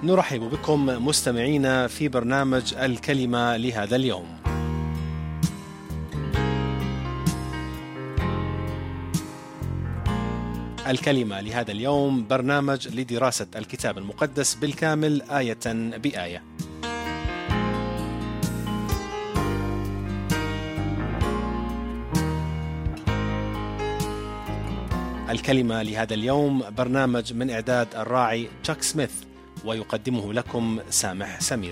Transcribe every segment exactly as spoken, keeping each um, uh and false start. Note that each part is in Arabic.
نرحب بكم مستمعينا في برنامج الكلمة لهذا اليوم. الكلمة لهذا اليوم برنامج لدراسة الكتاب المقدس بالكامل آية بآية. الكلمة لهذا اليوم برنامج من إعداد الراعي تشاك سميث، ويقدمه لكم سامح سمير.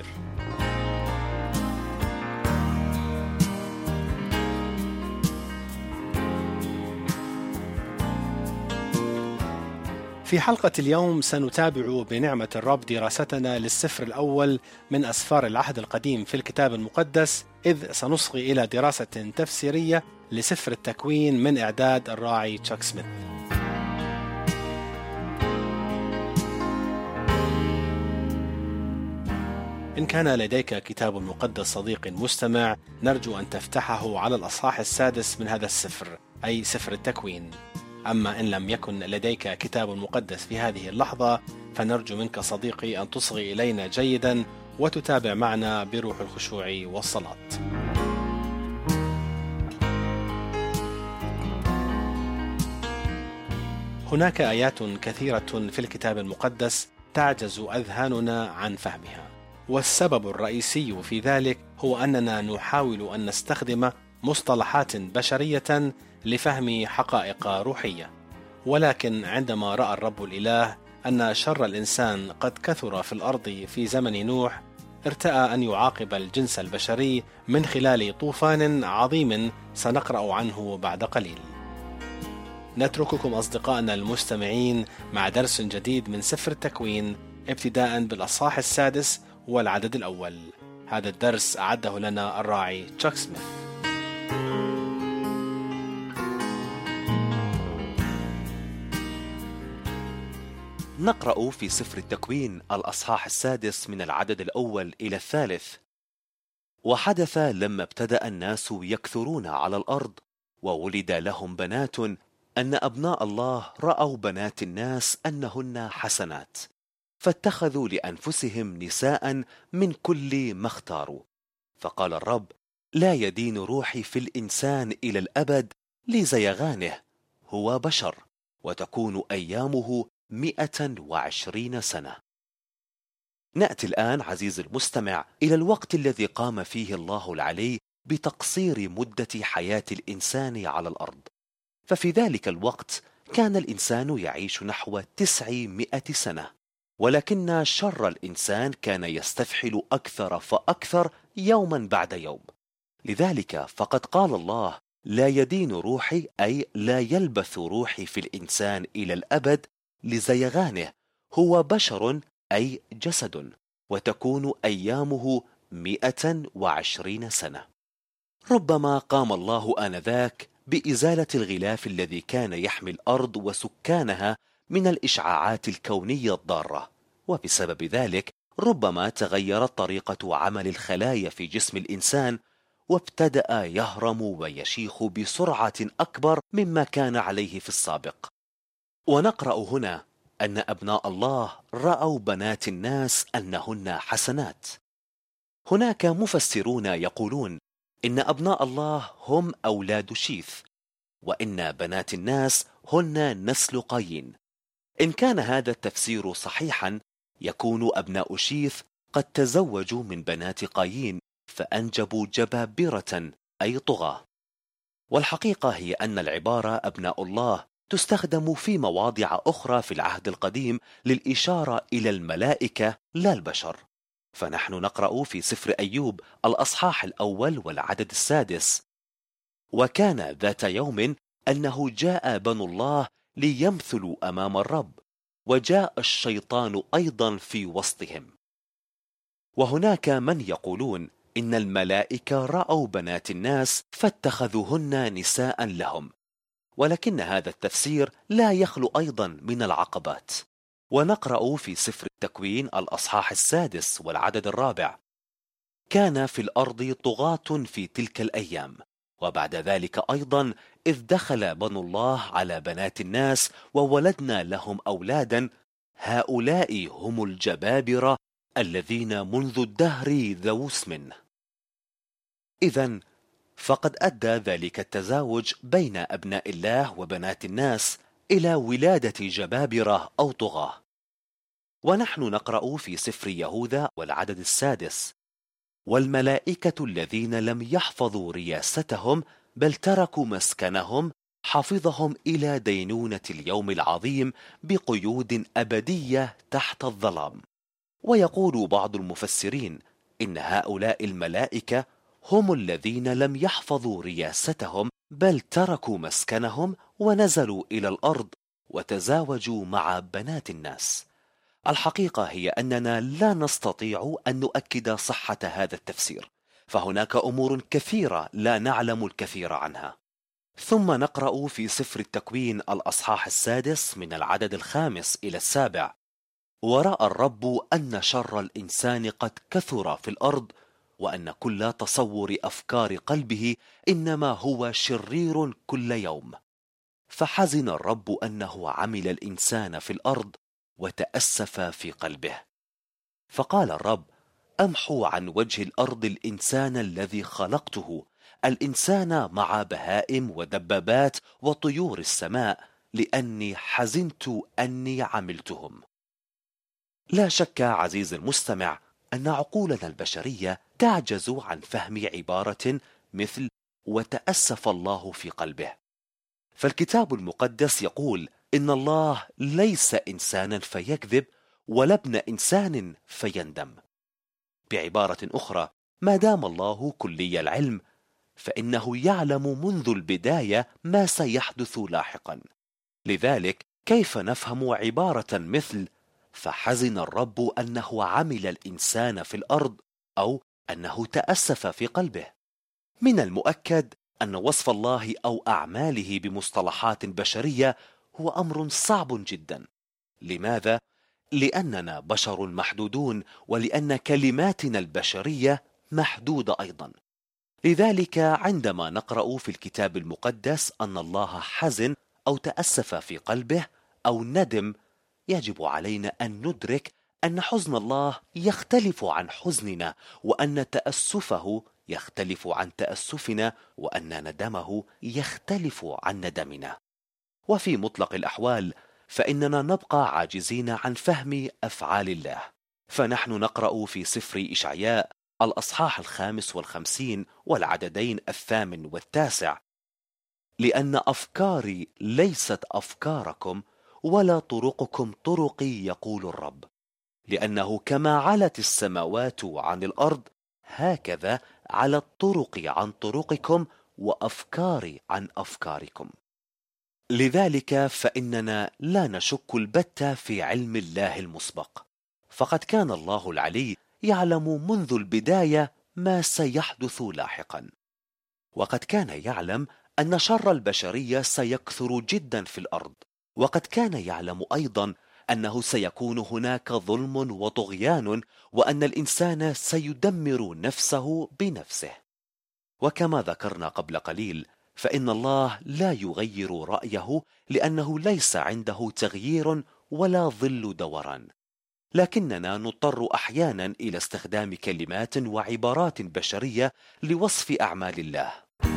في حلقة اليوم سنتابع بنعمة الرب دراستنا للسفر الأول من أسفار العهد القديم في الكتاب المقدس، إذ سنصغي إلى دراسة تفسيرية لسفر التكوين من إعداد الراعي تشاك سميث. إن كان لديك كتاب مقدس صديق مستمع، نرجو أن تفتحه على الأصحاح السادس من هذا السفر، أي سفر التكوين. أما إن لم يكن لديك كتاب مقدس في هذه اللحظة، فنرجو منك صديقي أن تصغي إلينا جيدا وتتابع معنا بروح الخشوع والصلاة. هناك آيات كثيرة في الكتاب المقدس تعجز أذهاننا عن فهمها، والسبب الرئيسي في ذلك هو أننا نحاول أن نستخدم مصطلحات بشرية لفهم حقائق روحية. ولكن عندما رأى الرب الإله أن شر الإنسان قد كثر في الأرض في زمن نوح، ارتأى أن يعاقب الجنس البشري من خلال طوفان عظيم سنقرأ عنه بعد قليل. نترككم أصدقائنا المستمعين مع درس جديد من سفر التكوين، ابتداء بالأصحاح السادس والعدد الأول. هذا الدرس أعده لنا الراعي تشاك سميث. نقرأ في سفر التكوين الأصحاح السادس من العدد الأول إلى الثالث. وحدث لما ابتدأ الناس يكثرون على الأرض وولد لهم بنات، أن أبناء الله رأوا بنات الناس أنهن حسنات، فاتخذوا لأنفسهم نساء من كل ما اختاروا. فقال الرب: لا يدين روحي في الإنسان إلى الأبد لزيغانه، هو بشر، وتكون أيامه مئة وعشرين سنة. نأتي الآن عزيز المستمع إلى الوقت الذي قام فيه الله العلي بتقصير مدة حياة الإنسان على الأرض. ففي ذلك الوقت كان الإنسان يعيش نحو تسعمائة سنة، ولكن شر الإنسان كان يستفحل أكثر فأكثر يوما بعد يوم. لذلك فقد قال الله: لا يدين روحي، أي لا يلبث روحي في الإنسان إلى الأبد لزيغانه، هو بشر، أي جسد، وتكون أيامه مئة وعشرين سنة. ربما قام الله آنذاك بإزالة الغلاف الذي كان يحمي الأرض وسكانها من الإشعاعات الكونية الضارة، وبسبب ذلك ربما تغيرت طريقة عمل الخلايا في جسم الإنسان، وابتدأ يهرم ويشيخ بسرعة أكبر مما كان عليه في السابق. ونقرأ هنا أن أبناء الله رأوا بنات الناس أنهن حسنات. هناك مفسرون يقولون إن أبناء الله هم أولاد شيث، وإن بنات الناس هن نسل قايين. إن كان هذا التفسير صحيحا، يكون أبناء شيث قد تزوجوا من بنات قايين فأنجبوا جبابرة، أي طغاة. والحقيقة هي أن العبارة أبناء الله تستخدم في مواضع أخرى في العهد القديم للإشارة إلى الملائكة لا البشر. فنحن نقرأ في سفر أيوب الأصحاح الأول والعدد السادس: وكان ذات يوم أنه جاء بنو الله ليمثلوا أمام الرب، وجاء الشيطان أيضا في وسطهم. وهناك من يقولون إن الملائكة رأوا بنات الناس فاتخذوهن نساء لهم، ولكن هذا التفسير لا يخلو أيضا من العقبات. ونقرأ في سفر التكوين الأصحاح السادس والعدد الرابع: كان في الأرض طغاة في تلك الأيام، وبعد ذلك أيضا إذ دخل بنو الله على بنات الناس وولدنا لهم أولادا، هؤلاء هم الجبابرة الذين منذ الدهر ذو اسم. إذن فقد أدى ذلك التزاوج بين أبناء الله وبنات الناس إلى ولادة جبابرة أو طغاة. ونحن نقرأ في سفر يهوذا والعدد السادس: والملائكة الذين لم يحفظوا رياستهم بل تركوا مسكنهم حفظهم إلى دينونة اليوم العظيم بقيود أبدية تحت الظلام. ويقول بعض المفسرين إن هؤلاء الملائكة هم الذين لم يحفظوا رياستهم بل تركوا مسكنهم ونزلوا إلى الأرض وتزاوجوا مع بنات الناس. الحقيقة هي أننا لا نستطيع أن نؤكد صحة هذا التفسير، فهناك أمور كثيرة لا نعلم الكثير عنها. ثم نقرأ في سفر التكوين الأصحاح السادس من العدد الخامس إلى السابع: ورأى الرب أن شر الإنسان قد كثر في الأرض، وأن كل تصور أفكار قلبه إنما هو شرير كل يوم. فحزن الرب أنه عمل الإنسان في الأرض، وتأسف في قلبه. فقال الرب: أمحو عن وجه الأرض الإنسان الذي خلقته، الإنسان مع بهائم ودبابات وطيور السماء، لأني حزنت أني عملتهم. لا شك عزيز المستمع أن عقولنا البشرية تعجز عن فهم عبارة مثل وتأسف الله في قلبه. فالكتاب المقدس يقول إن الله ليس إنسانا فيكذب، ولا ابن إنسان فيندم. بعبارة أخرى، ما دام الله كلي العلم فإنه يعلم منذ البداية ما سيحدث لاحقا. لذلك كيف نفهم عبارة مثل فحزن الرب أنه عمل الإنسان في الأرض، أو أنه تأسف في قلبه؟ من المؤكد أن وصف الله أو أعماله بمصطلحات بشرية هو أمر صعب جدا. لماذا؟ لأننا بشر محدودون، ولأن كلماتنا البشرية محدودة أيضا. لذلك عندما نقرأ في الكتاب المقدس أن الله حزن أو تأسف في قلبه أو ندم، يجب علينا أن ندرك أن حزن الله يختلف عن حزننا، وأن تأسفه يختلف عن تأسفنا، وأن ندمه يختلف عن ندمنا. وفي مطلق الأحوال فإننا نبقى عاجزين عن فهم أفعال الله. فنحن نقرأ في سفر إشعياء الأصحاح الخامس والخمسين والعددين الثامن والتاسع: لأن أفكاري ليست أفكاركم، ولا طرقكم طرقي، يقول الرب. لأنه كما علت السماوات عن الأرض، هكذا على الطرق عن طرقكم، وأفكاري عن أفكاركم. لذلك فإننا لا نشك البتة في علم الله المسبق، فقد كان الله العلي يعلم منذ البداية ما سيحدث لاحقا. وقد كان يعلم أن شر البشرية سيكثر جدا في الأرض، وقد كان يعلم أيضا أنه سيكون هناك ظلم وطغيان، وأن الإنسان سيدمر نفسه بنفسه. وكما ذكرنا قبل قليل، فإن الله لا يغير رأيه، لأنه ليس عنده تغيير ولا ظل دوران. لكننا نضطر أحيانا إلى استخدام كلمات وعبارات بشرية لوصف أعمال الله.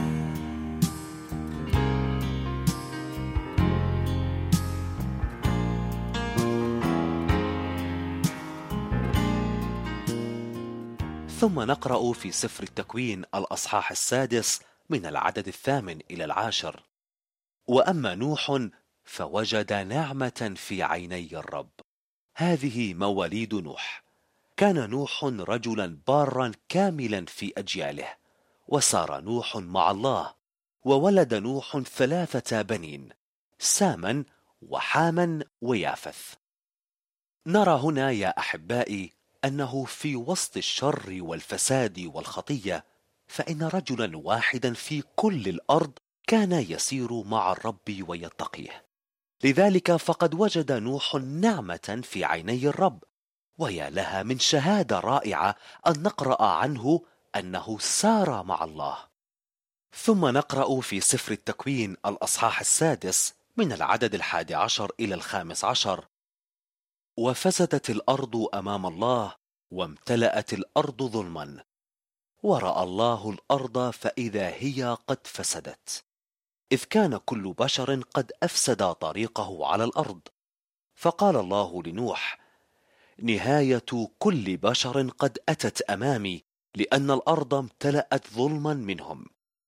ثم نقرأ في سفر التكوين الأصحاح السادس من العدد الثامن إلى العاشر: وأما نوح فوجد نعمة في عيني الرب. هذه مواليد نوح. كان نوح رجلا بارا كاملا في أجياله، وسار نوح مع الله، وولد نوح ثلاثة بنين: ساما وحاما ويافث. نرى هنا يا أحبائي أنه في وسط الشر والفساد والخطية، فإن رجلا واحدا في كل الأرض كان يسير مع الرب ويتقيه. لذلك فقد وجد نوح نعمة في عيني الرب، ويا لها من شهادة رائعة أن نقرأ عنه أنه سار مع الله. ثم نقرأ في سفر التكوين الأصحاح السادس من العدد الحادي عشر إلى الخامس عشر: وفسدت الأرض أمام الله، وامتلأت الأرض ظلما، ورأى الله الأرض فإذا هي قد فسدت، إذ كان كل بشر قد أفسد طريقه على الأرض. فقال الله لنوح: نهاية كل بشر قد أتت أمامي، لأن الأرض امتلأت ظلما منهم،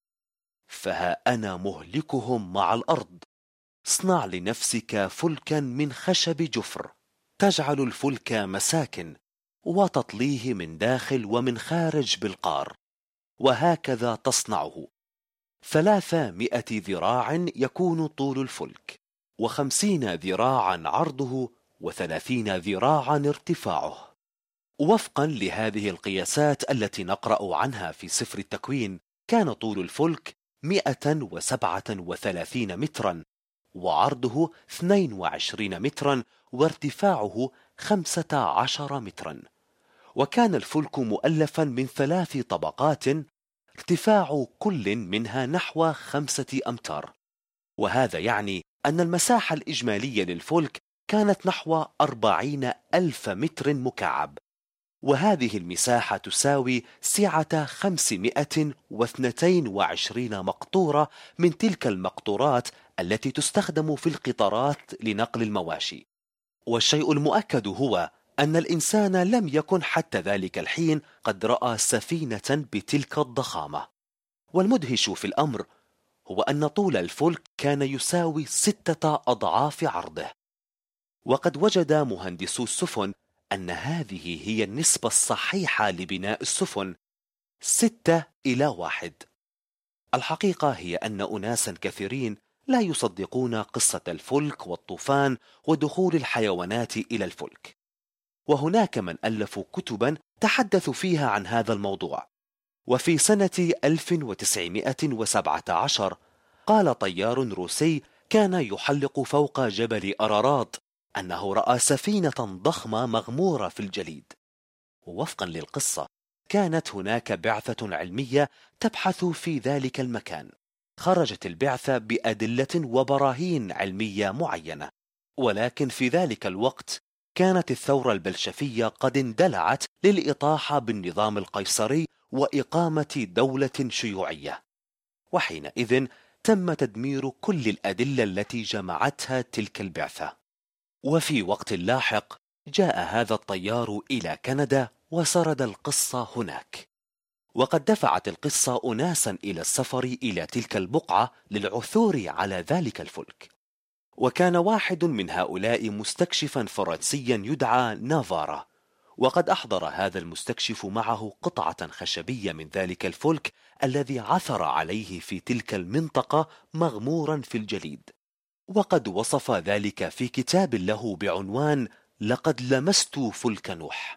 فها أنا مهلكهم مع الأرض. اصنع لنفسك فلكا من خشب جفر، تجعل الفلك مساكن، وتطليه من داخل ومن خارج بالقار، وهكذا تصنعه. ثلاثمائة ذراع يكون طول الفلك، وخمسين ذراعا عرضه، وثلاثين ذراعا ارتفاعه. وفقا لهذه القياسات التي نقرأ عنها في سفر التكوين، كان طول الفلك مئة وسبعة وثلاثين مترا، وعرضه اثنين وعشرين مترا، وارتفاعه خمسة عشر مترا. وكان الفلك مؤلفا من ثلاث طبقات، ارتفاع كل منها نحو خمسة أمتار، وهذا يعني أن المساحة الإجمالية للفلك كانت نحو أربعين ألف متر مكعب، وهذه المساحة تساوي سعة خمسمائة واثنين وعشرين مقطورة من تلك المقطورات التي تستخدم في القطارات لنقل المواشي. والشيء المؤكد هو أن الإنسان لم يكن حتى ذلك الحين قد رأى سفينة بتلك الضخامة. والمدهش في الأمر هو أن طول الفلك كان يساوي ستة أضعاف عرضه. وقد وجد مهندسو السفن أن هذه هي النسبة الصحيحة لبناء السفن، ستة إلى واحد. الحقيقة هي أن أناسا كثيرين لا يصدقون قصة الفلك والطوفان ودخول الحيوانات إلى الفلك، وهناك من ألفوا كتبا تحدثوا فيها عن هذا الموضوع. وفي سنة ألف وتسعمائة وسبعة عشر قال طيار روسي كان يحلق فوق جبل أرارات أنه رأى سفينة ضخمة مغمورة في الجليد. ووفقا للقصة كانت هناك بعثة علمية تبحث في ذلك المكان. خرجت البعثة بأدلة وبراهين علمية معينة، ولكن في ذلك الوقت كانت الثورة البلشفية قد اندلعت للإطاحة بالنظام القيصري وإقامة دولة شيوعية، وحينئذ تم تدمير كل الأدلة التي جمعتها تلك البعثة. وفي وقت لاحق جاء هذا الطيار إلى كندا وسرد القصة هناك، وقد دفعت القصة أناسا إلى السفر إلى تلك البقعة للعثور على ذلك الفلك. وكان واحد من هؤلاء مستكشفا فرنسيا يدعى نافارا، وقد أحضر هذا المستكشف معه قطعة خشبية من ذلك الفلك الذي عثر عليه في تلك المنطقة مغمورا في الجليد، وقد وصف ذلك في كتاب له بعنوان لقد لمست فلك نوح.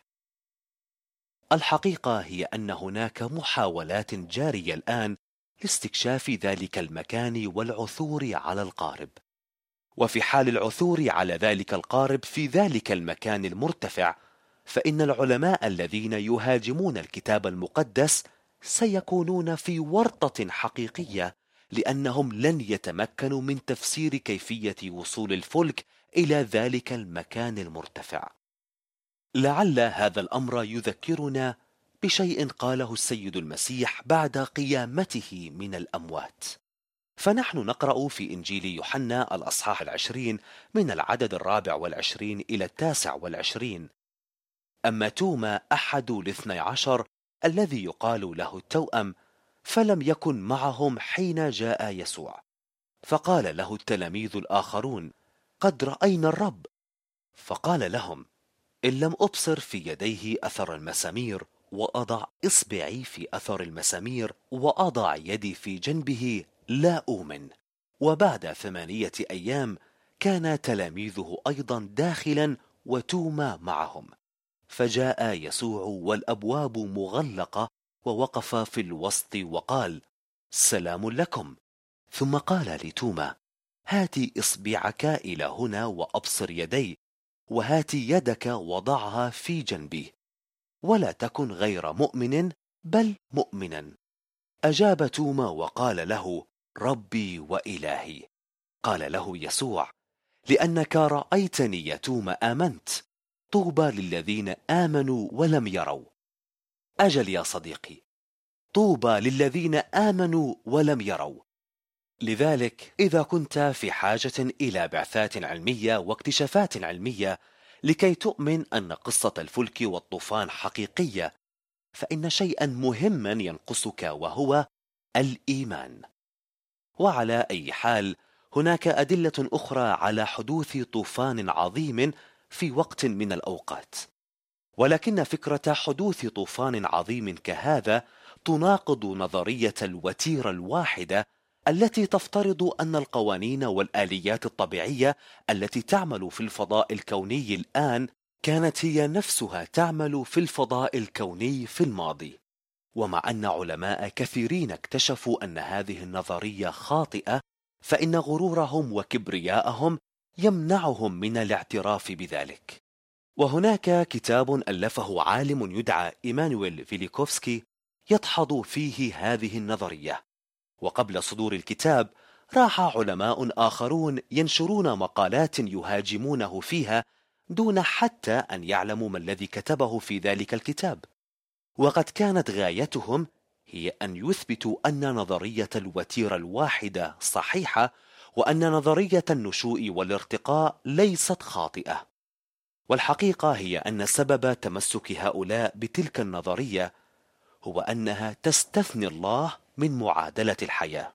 الحقيقة هي أن هناك محاولات جارية الآن لاستكشاف ذلك المكان والعثور على القارب. وفي حال العثور على ذلك القارب في ذلك المكان المرتفع، فإن العلماء الذين يهاجمون الكتاب المقدس سيكونون في ورطة حقيقية، لأنهم لن يتمكنوا من تفسير كيفية وصول الفلك إلى ذلك المكان المرتفع. لعل هذا الأمر يذكرنا بشيء قاله السيد المسيح بعد قيامته من الأموات. فنحن نقرأ في إنجيل يوحنا الأصحاح العشرين من العدد الرابع والعشرين إلى التاسع والعشرين: أما توما أحد الاثني عشر الذي يقال له التوأم فلم يكن معهم حين جاء يسوع، فقال له التلاميذ الآخرون: قد رأينا الرب. فقال لهم: إن لم أبصر في يديه أثر المسامير، وأضع إصبعي في أثر المسامير، وأضع يدي في جنبه، لا أؤمن. وبعد ثمانية أيام كان تلاميذه أيضا داخلا وتوما معهم، فجاء يسوع والأبواب مغلقة ووقف في الوسط وقال: سلام لكم. ثم قال لتوما: هات إصبعك إلى هنا وأبصر يدي، وهات يدك وضعها في جنبي، ولا تكن غير مؤمن بل مؤمنا. أجاب توما وقال له: ربي وإلهي. قال له يسوع: لأنك رأيتني يا توما آمنت، طوبى للذين آمنوا ولم يروا. أجل يا صديقي، طوبى للذين آمنوا ولم يروا. لذلك إذا كنت في حاجة إلى بعثات علمية واكتشافات علمية لكي تؤمن أن قصة الفلك والطوفان حقيقية، فإن شيئا مهما ينقصك، وهو الإيمان. وعلى أي حال، هناك أدلة أخرى على حدوث طوفان عظيم في وقت من الأوقات، ولكن فكرة حدوث طوفان عظيم كهذا تناقض نظرية الوتيرة الواحدة التي تفترض أن القوانين والآليات الطبيعية التي تعمل في الفضاء الكوني الآن كانت هي نفسها تعمل في الفضاء الكوني في الماضي. ومع أن علماء كثيرين اكتشفوا أن هذه النظرية خاطئة، فإن غرورهم وكبرياءهم يمنعهم من الاعتراف بذلك. وهناك كتاب ألفه عالم يدعى إيمانويل فيليكوفسكي يدحض فيه هذه النظرية. وقبل صدور الكتاب راح علماء آخرون ينشرون مقالات يهاجمونه فيها دون حتى أن يعلموا ما الذي كتبه في ذلك الكتاب، وقد كانت غايتهم هي أن يثبتوا أن نظرية الوتيرة الواحدة صحيحة، وأن نظرية النشوء والارتقاء ليست خاطئة. والحقيقة هي أن سبب تمسك هؤلاء بتلك النظرية هو أنها تستثني الله من معادلة الحياة.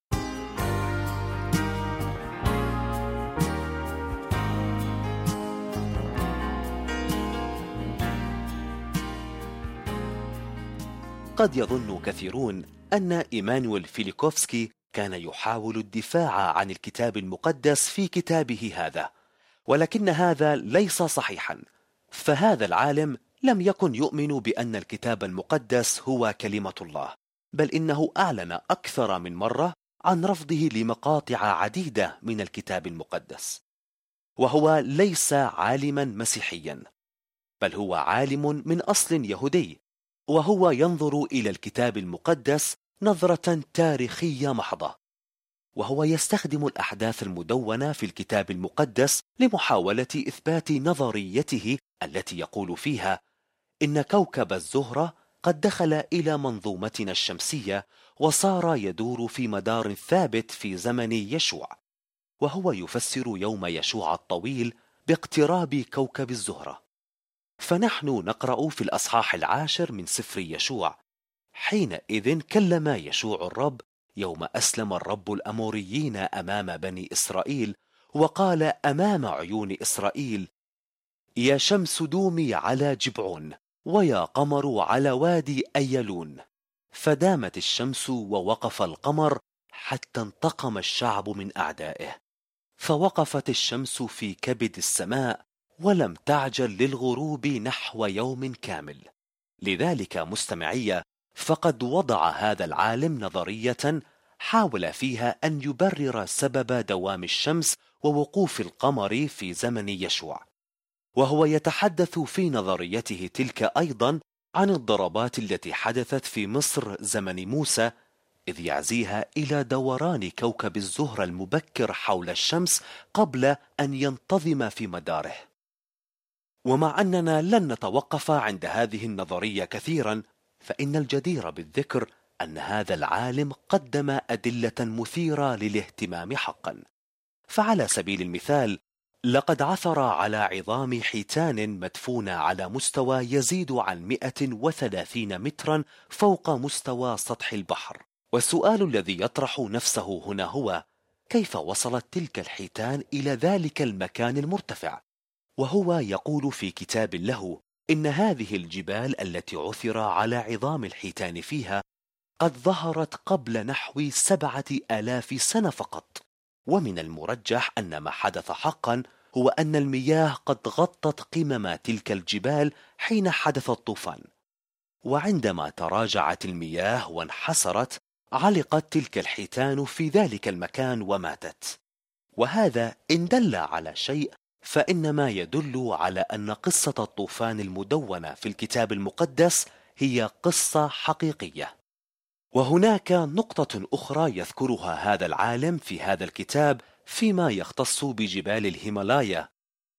قد يظن كثيرون أن إيمانويل فيليكوفسكي كان يحاول الدفاع عن الكتاب المقدس في كتابه هذا، ولكن هذا ليس صحيحا. فهذا العالم لم يكن يؤمن بأن الكتاب المقدس هو كلمة الله، بل إنه أعلن أكثر من مرة عن رفضه لمقاطع عديدة من الكتاب المقدس. وهو ليس عالما مسيحيا، بل هو عالم من أصل يهودي، وهو ينظر إلى الكتاب المقدس نظرة تاريخية محضة. وهو يستخدم الأحداث المدونة في الكتاب المقدس لمحاولة إثبات نظريته التي يقول فيها إن كوكب الزهرة قد دخل إلى منظومتنا الشمسية وصار يدور في مدار ثابت في زمن يشوع، وهو يفسر يوم يشوع الطويل باقتراب كوكب الزهرة. فنحن نقرأ في الأصحاح العاشر من سفر يشوع: حينئذ كلم يشوع الرب يوم أسلم الرب الأموريين أمام بني إسرائيل، وقال أمام عيون إسرائيل: يا شمس دومي على جبعون، ويا قمر على وادي أيلون. فدامت الشمس ووقف القمر حتى انتقم الشعب من أعدائه. فوقفت الشمس في كبد السماء ولم تعجل للغروب نحو يوم كامل. لذلك مستمعية، فقد وضع هذا العالم نظرية حاول فيها أن يبرر سبب دوام الشمس ووقوف القمر في زمن يشوع، وهو يتحدث في نظريته تلك أيضا عن الضربات التي حدثت في مصر زمن موسى، إذ يعزيها إلى دوران كوكب الزهرة المبكر حول الشمس قبل أن ينتظم في مداره. ومع أننا لن نتوقف عند هذه النظرية كثيرا، فإن الجدير بالذكر أن هذا العالم قدم أدلة مثيرة للاهتمام حقا. فعلى سبيل المثال، لقد عثر على عظام حيتان مدفونة على مستوى يزيد عن مئة وثلاثين مترا فوق مستوى سطح البحر. والسؤال الذي يطرح نفسه هنا هو: كيف وصلت تلك الحيتان إلى ذلك المكان المرتفع؟ وهو يقول في كتاب له إن هذه الجبال التي عثر على عظام الحيتان فيها قد ظهرت قبل نحو سبعة آلاف سنة فقط. ومن المرجح أن ما حدث حقا هو أن المياه قد غطت قمم تلك الجبال حين حدث الطوفان، وعندما تراجعت المياه وانحسرت علقت تلك الحيتان في ذلك المكان وماتت. وهذا إن دل على شيء فإنما يدل على أن قصة الطوفان المدونة في الكتاب المقدس هي قصة حقيقية. وهناك نقطة أخرى يذكرها هذا العالم في هذا الكتاب فيما يختص بجبال الهيمالايا،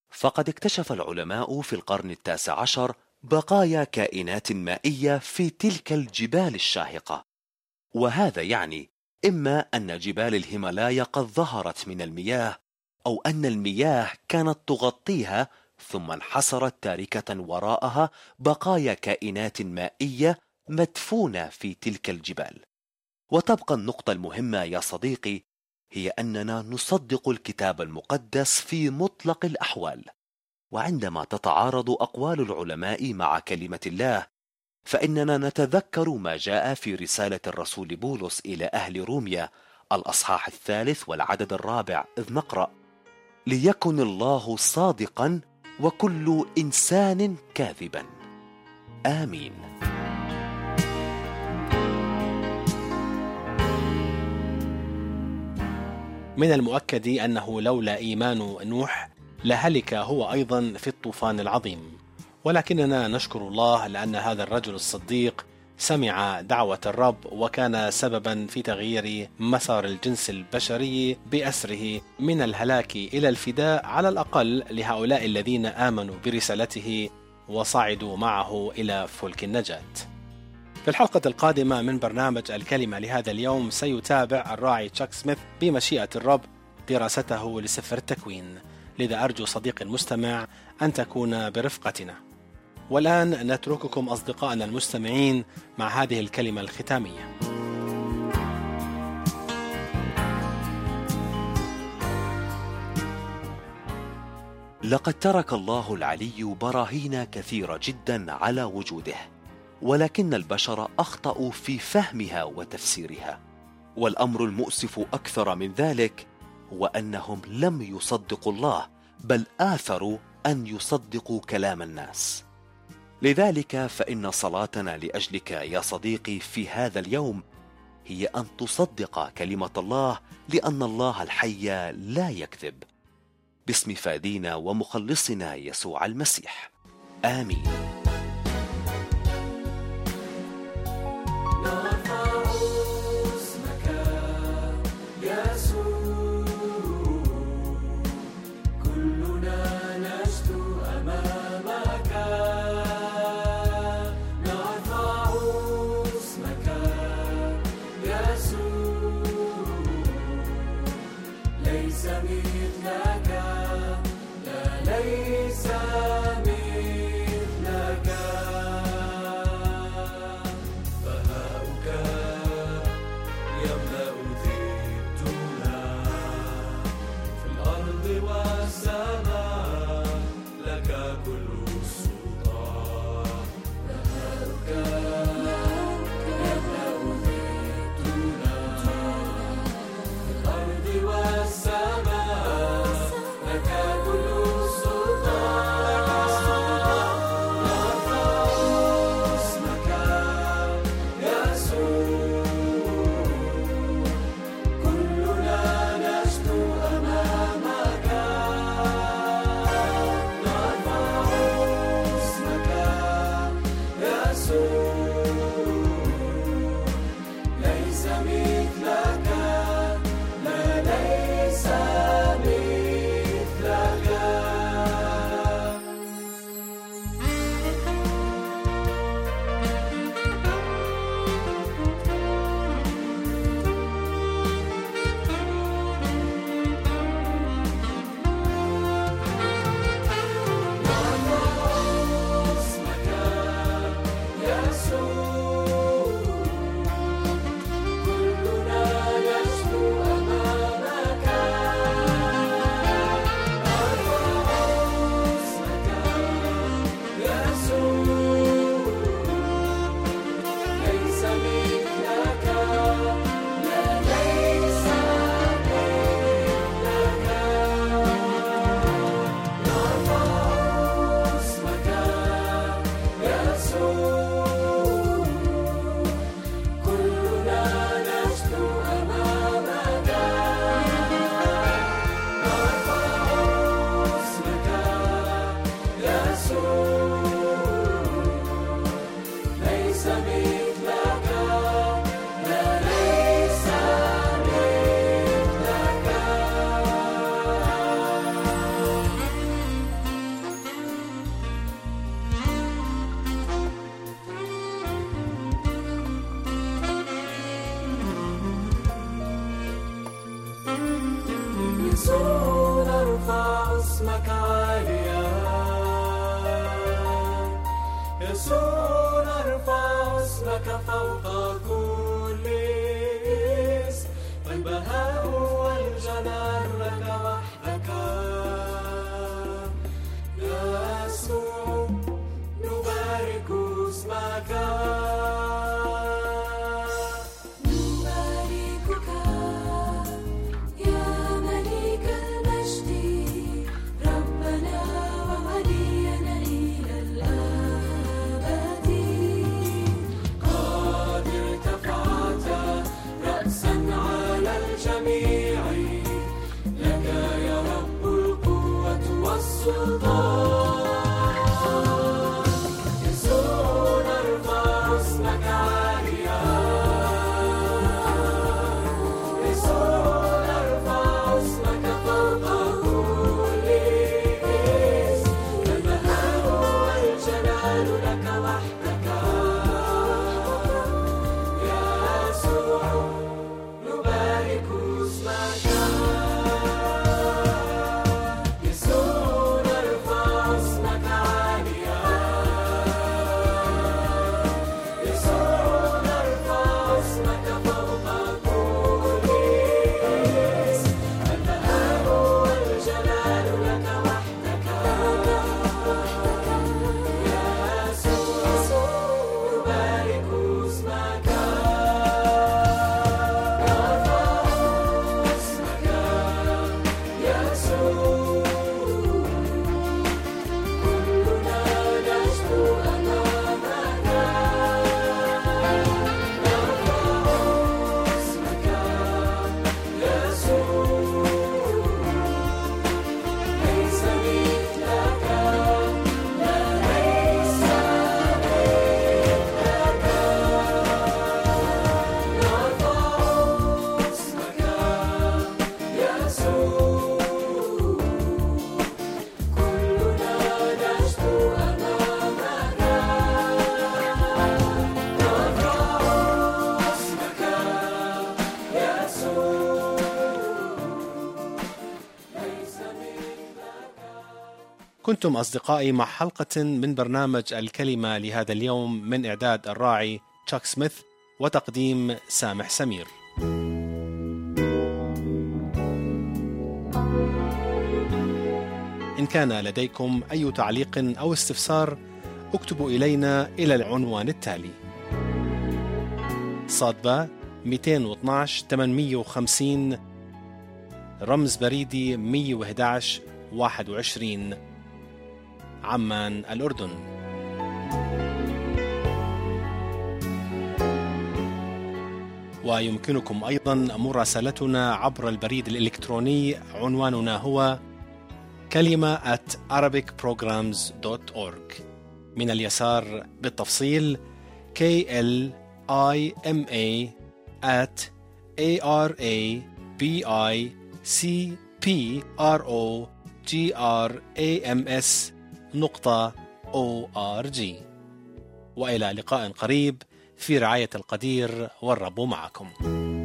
فقد اكتشف العلماء في القرن التاسع عشر بقايا كائنات مائية في تلك الجبال الشاهقة، وهذا يعني إما أن جبال الهيمالايا قد ظهرت من المياه، أو أن المياه كانت تغطيها ثم انحسرت تاركة وراءها بقايا كائنات مائية مدفونة في تلك الجبال. وتبقى النقطة المهمة يا صديقي هي أننا نصدق الكتاب المقدس في مطلق الأحوال، وعندما تتعارض أقوال العلماء مع كلمة الله فإننا نتذكر ما جاء في رسالة الرسول بولس إلى أهل روميا الأصحاح الثالث والعدد الرابع، إذ نقرأ: ليكن الله صادقا وكل إنسان كاذبا. آمين. من المؤكد أنه لولا إيمان نوح لهلك هو أيضا في الطوفان العظيم، ولكننا نشكر الله لأن هذا الرجل الصديق سمع دعوة الرب وكان سببا في تغيير مسار الجنس البشري بأسره من الهلاك إلى الفداء، على الأقل لهؤلاء الذين آمنوا برسالته وصعدوا معه إلى فلك النجاة. في الحلقة القادمة من برنامج الكلمة لهذا اليوم سيتابع الراعي تشاك سميث بمشيئة الرب دراسته لسفر التكوين، لذا أرجو صديقي المستمع أن تكون برفقتنا. والآن نترككم أصدقائنا المستمعين مع هذه الكلمة الختامية. لقد ترك الله العلي براهين كثيرة جدا على وجوده، ولكن البشر أخطأوا في فهمها وتفسيرها. والأمر المؤسف أكثر من ذلك هو أنهم لم يصدقوا الله، بل آثروا أن يصدقوا كلام الناس. لذلك فإن صلاتنا لأجلك يا صديقي في هذا اليوم هي أن تصدق كلمة الله، لأن الله الحي لا يكذب. باسم فادينا ومخلصنا يسوع المسيح، آمين. ليس مثلك، لا ليس مثلك. الجميع، لك يا رب القوة والسلطان. يسوع نرفع اسمك عاليا، يسوع نرفع اسمك فوق كل اسم، البهاء والجلال لك وحدك يا يسوع، نبارك اسمك. يسوع نرفع اسمك عاليا، يسوع نرفع اسمك فوق كل اسم، البهاء والجلال لك وحدك يا يسوع، نبارك اسمك. نرفع اسمك يا يسوع، كلنا نشكو أمامك. نرفع اسمك يا يسوع، ليس مثلك، لا ليس مثلك. نرفع اسمك يا يسوع، كلنا نشكو أمامك. نرفع اسمك يا يسوع، ليس مثلك. كنتم أصدقائي مع حلقة من برنامج الكلمة لهذا اليوم، من إعداد الراعي تشاك سميث وتقديم سامح سمير. إن كان لديكم أي تعليق أو استفسار اكتبوا إلينا إلى العنوان التالي: صادبة مئتين واثناشر ثمانمئة وخمسين، رمز بريدي مئة وأحد عشر واحد وعشرين، عمان الأردن. ويمكنكم أيضا مراسلتنا عبر البريد الإلكتروني، عنواننا هو كلمة at arabic programs dot org. من اليسار بالتفصيل K L I M A at A R A B I C P R O G R A M S نقطة O R G. وإلى لقاء قريب في رعاية القدير، والرب معكم.